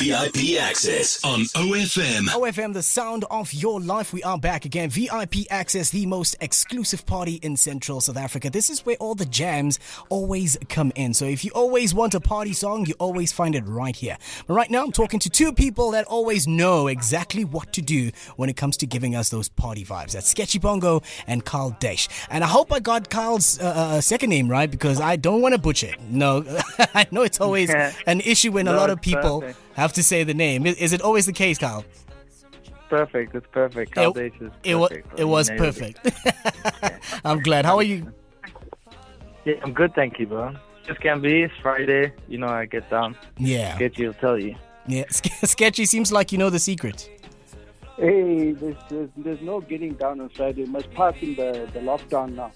VIP Access on OFM. OFM, the sound of your life. We are back again. VIP Access, the most exclusive party in Central South Africa. This is where all the jams always come in. So if you always want a party song, you always find it right here. But right now, I'm talking to two people that always know exactly what to do when it comes to giving us those party vibes. That's Sketchy Bongo and Carl Desh. And I hope I got Carl's second name right, because I don't want to butcher it. No, I know it's always an issue when a lot of people have to say the name. Is it always the case, Carl? Perfect. It's perfect. Carl Desh is perfect. It was perfect. I'm glad. How are you? Yeah, I'm good, thank you, bro. Just can't be. It's Friday. You know I get down. Yeah. Sketchy will tell you. Yeah, Sketchy seems like you know the secret. Hey, there's no getting down on Friday. We must pass in the lockdown now.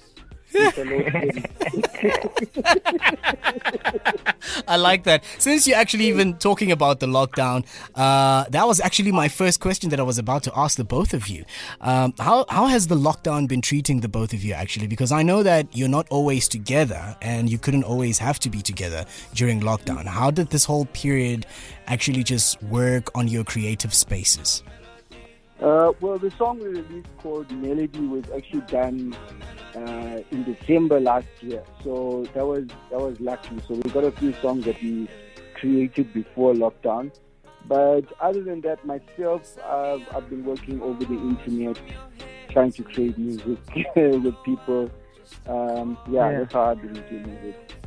I like that. Since you're actually even talking about the lockdown, that was actually my first question that I was about to ask the both of you. How has the lockdown been treating the both of you actually? Because I know that you're not always together and you couldn't always have to be together during lockdown. How did this whole period actually just work on your creative spaces? Well, the song we released called Melody was actually done in December last year, so that was lucky. So we got a few songs that we created before lockdown. But other than that, myself, I've been working over the internet, trying to create music with people. That's how I've been doing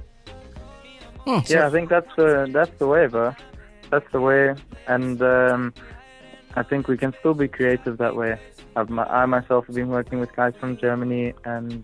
it. I think that's the way, bro. That's the way, and I think we can still be creative that way. I myself have been working with guys from Germany and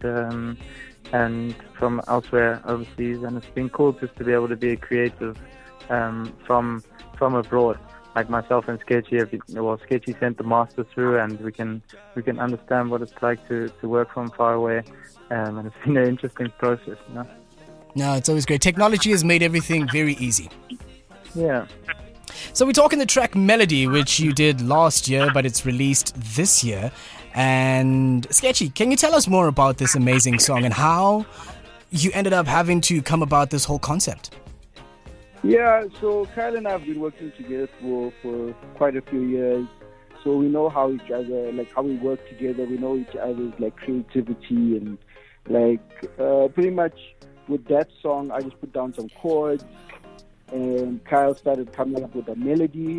from elsewhere overseas, and it's been cool just to be able to be creative from abroad. Like myself and Sketchy, Sketchy sent the master through, and we can understand what it's like to work from far away, and it's been an interesting process, you know. No, it's always great. Technology has made everything very easy. Yeah. So we're talking the track Melody, which you did last year, but it's released this year. And Sketchy, can you tell us more about this amazing song and how you ended up having to come about this whole concept? Yeah, so Kyle and I have been working together for quite a few years. So we know how each other, like how we work together. We know each other's like creativity and pretty much with that song, I just put down some chords. And Kyle started coming up with a melody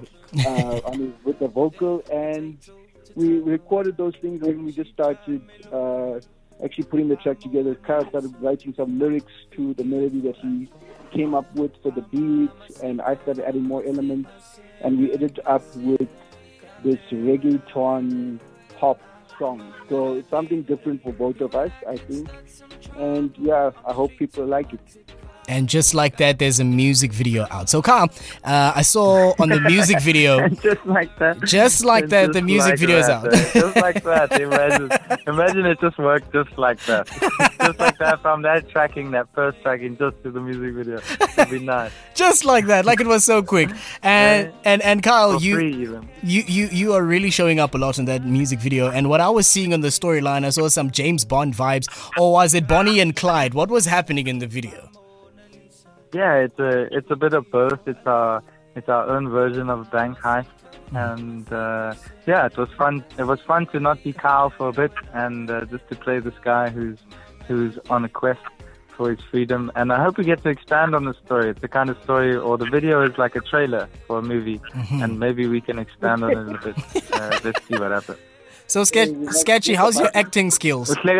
with the vocal, and we recorded those things, and we just started actually putting the track together. Kyle started writing some lyrics to the melody that he came up with for the beat, and I started adding more elements, and we ended up with this reggaeton pop song. So it's something different for both of us, I think, and yeah, I hope people like it. And just like that, there's a music video out. So, Carl, I saw on the music video... just like that, the music video is out. Just like that. Imagine it just worked just like that. Just like that, from that first tracking, just to the music video. It'd be nice. Just like that, like it was so quick. And Carl, you are really showing up a lot in that music video. And what I was seeing on the storyline, I saw some James Bond vibes. Or was it Bonnie and Clyde? What was happening in the video? Yeah, it's a bit of both. It's our own version of Bank Heist, and it was fun. It was fun to not be Carl for a bit, and just to play this guy who's on a quest for his freedom. And I hope we get to expand on the story. It's the kind of story, or the video is like a trailer for a movie, and maybe we can expand on it a bit. Let's see what happens. So, Sketchy, how's your acting skills? Watch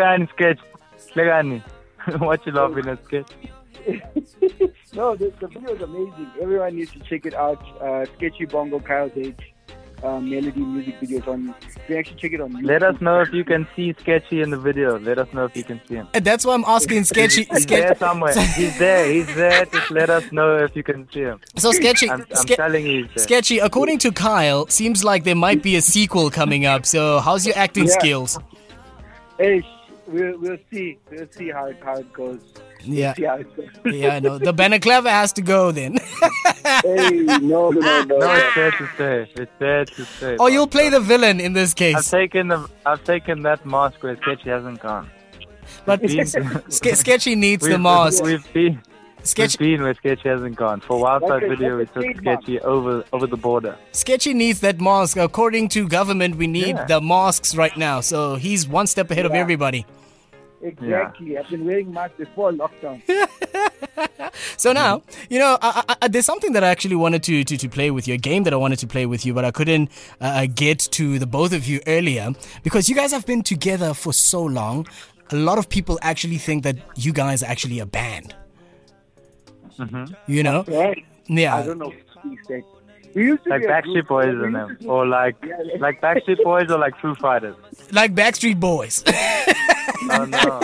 you laughing at Sketch. No, the video is amazing. Everyone needs to check it out. Sketchy Bongo, Kyle Desh, Melody music videos on. You can actually check it on YouTube. Let us know if you can see Sketchy in the video. Let us know if you can see him. And that's why I'm asking Sketchy. He's there somewhere. He's there. Just let us know if you can see him. So Sketchy, I'm telling you, he's there. Sketchy, according to Kyle, seems like there might be a sequel coming up. So how's your acting skills? Hey, we'll see. We'll see how it goes. Yeah, no. The balaclava has to go then. Hey, no. No, it's fair to say. Oh, you'll play the villain in this case. I've taken that mask where Sketchy hasn't gone. But Sketchy needs the mask. Sketchy, We've been where Sketchy hasn't gone. For Wildfire Video, we took Sketchy over the border. Sketchy needs that mask. According to government, we need the masks right now. So he's one step ahead of everybody. Exactly. I've been wearing masks before lockdown. So now, there's something that I actually wanted to play with you, a game that I wanted to play with you, but I couldn't get to the both of you earlier because you guys have been together for so long. A lot of people actually think that you guys are actually a band. Mm-hmm. You know? Right. Yeah. I don't know. We used to Like be a Backstreet group. Boys and them. Or like Backstreet Boys or like Foo Fighters. Like Backstreet Boys. Oh, no.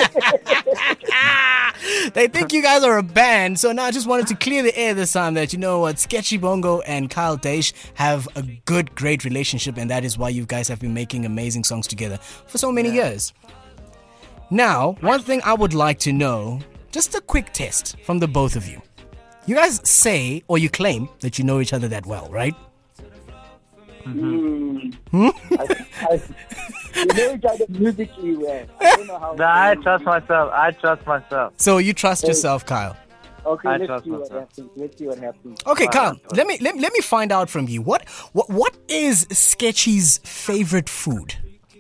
They think you guys are a band. So now I just wanted to clear the air this time that, you know what, Sketchy Bongo and Kyle Dash have a great relationship, and that is why you guys have been making amazing songs together for so many years. Now, one thing I would like to know, just a quick test from the both of you. You guys say, or you claim, that you know each other that well, right? We know each other musically well. I don't know how. Nah, I trust myself. So you trust yourself, Kyle. Okay, I let's trust see what myself. happens. Let's see what happens. Okay, Kyle, let me find out from you. What is Sketchy's favorite food?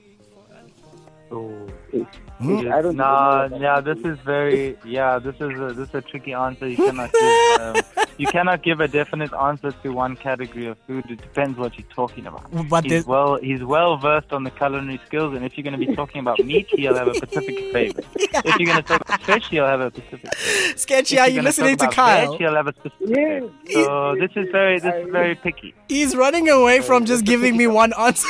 I don't This is a tricky answer. You cannot give you cannot give a definite answer to one category of food. It depends what you're talking about. But He's well versed on the culinary skills, and if you're going to be talking about meat, he'll have a specific favorite. If you're going to talk about fish, he'll have a specific favorite. Sketchy, If are you're you gonna listening talk to about Kyle? veg, he'll have a specific favorite. So this is very picky. He's running away from just giving me one answer.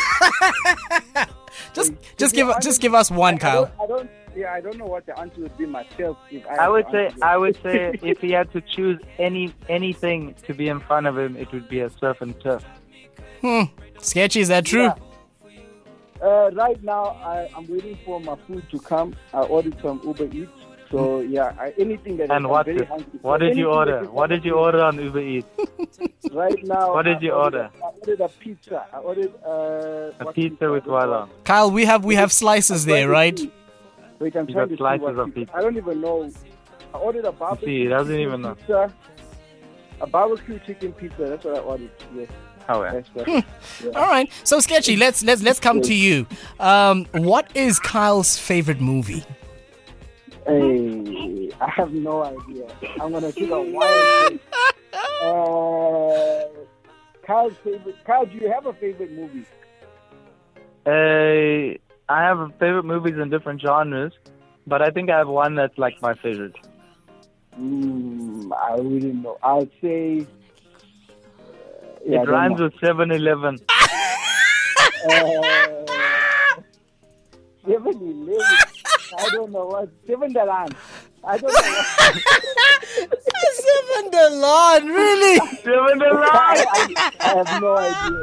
Just give us one, Kyle. I don't know what the answer would be myself. If I would say if he had to choose anything to be in front of him, it would be a surf and turf. Sketchy, is that true? Yeah. Right now, I'm waiting for my food to come. I ordered some Uber Eats. So anything that. And what did you order? What did you order on Uber Eats? Right now. What did you order? I ordered a pizza. I ordered a pizza with what on? Kyle, we have slices there, right? Wait, I'm You trying got to slices see what of pizza. I don't even know. I ordered a barbecue. See, he doesn't even know. Pizza, a barbecue chicken pizza. That's what I ordered. Yes. Oh yeah. That's right. All right. So Sketchy, let's come to you. What is Kyle's favorite movie? Hey, I have no idea. I'm gonna take a wild guess. Kyle's favorite. Kyle, do you have a favorite movie? I have favorite movies in different genres, but I think I have one that's like my favorite. I wouldn't know. I'd say. It rhymes with 7-Eleven. 7-Eleven. I don't know what. 7-Eleven. I don't know what. 7-Eleven, really? 7-Eleven. I have no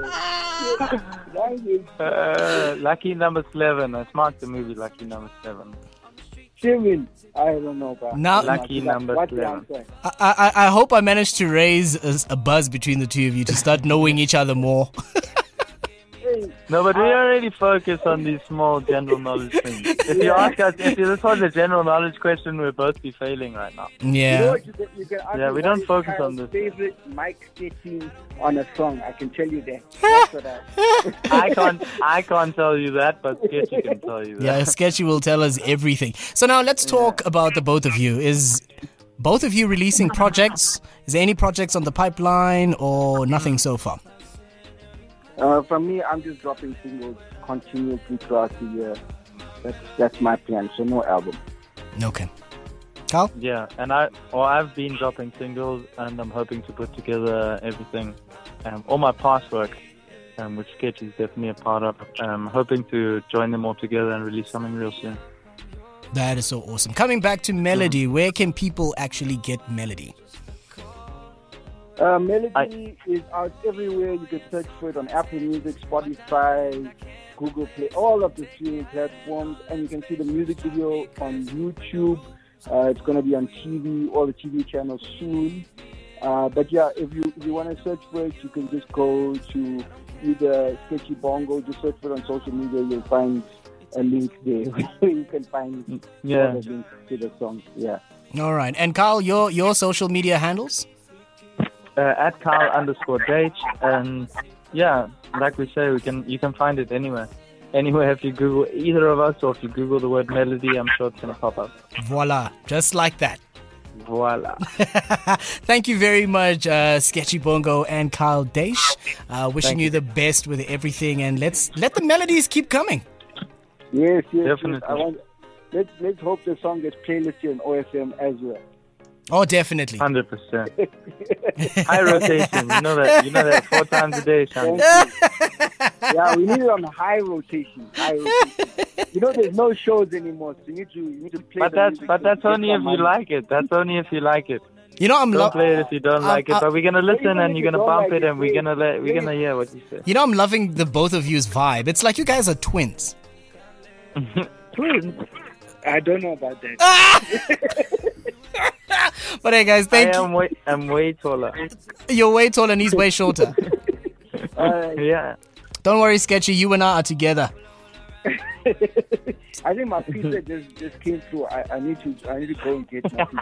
idea. Lucky Number 7. I marked the movie Lucky Number 7. 7. I don't know. But Now, Lucky Number what's the 7. answer? I hope I managed to raise a buzz between the two of you to start knowing each other more. No, but we already focus on these small general knowledge things. If you ask us, if this was a general knowledge question, we'd both be failing right now. You know Yeah. what, you can ask Yeah, me we what don't is focus Kyle's on this. favorite mic setting on a song. I can tell you that. That's what I can't tell you that, but Sketchy can tell you that. Yeah, Sketchy will tell us everything. So now let's talk about the both of you. Is both of you releasing projects? Is there any projects on the pipeline or nothing so far? For me, I'm just dropping singles continuously throughout the year. That's my plan. So no album. Okay. Carl? Yeah, and I've been dropping singles, and I'm hoping to put together everything, all my past work, which Sketch is definitely a part of. I'm hoping to join them all together and release something real soon. That is so awesome. Coming back to Melody, where can people actually get Melody? Melody is out everywhere. You can search for it on Apple Music, Spotify, Google Play, all of the streaming platforms. And you can see the music video on YouTube. It's going to be on TV, all the TV channels soon. But yeah, if you want to search for it, you can just go to either Sketchy Bongo, just search for it on social media. You'll find a link there where you can find all the links to the song. Yeah. All right. And Carl, your social media handles? At Carl_Dage, and yeah, like we say, you can find it anywhere if you Google either of us, or if you Google the word melody, I'm sure it's gonna pop up. Voila, just like that. Voila. Thank you very much, Sketchy Bongo and Carl Dage. Wishing you the best with everything, and let the melodies keep coming. Yes, Definitely. Let's hope the song gets playlisted on OFM as well. Oh, definitely. 100%. High rotation. You know that 4 times a day, Sean. Yeah, we need it on high rotation. There's no shows anymore, so you need to play. But that's only if you like it. That's only if you like it. I'm don't play it if you don't like it. But we're gonna listen and you're gonna bump it, and we're gonna hear what you say. I'm loving the both of you's vibe. It's like you guys are twins. Twins? I don't know about that. But hey, guys, thank you. I'm way taller. You're way taller and he's way shorter. Yeah. Don't worry, Sketchy. You and I are together. I think my pizza just came through. I need to go and get my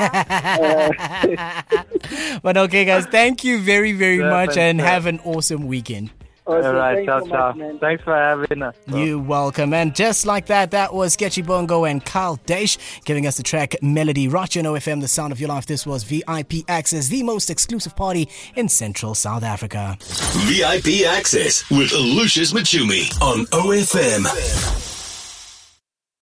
pizza. But okay, guys, thank you very, very much, and have an awesome weekend. All right, ciao. Thanks for having us. You're welcome. And just like that was Sketchy Bongo and Carl Dage giving us the track Melody. Right here on OFM, the sound of your life. This was VIP Access, the most exclusive party in Central South Africa. VIP Access with Lucius Machumi on OFM.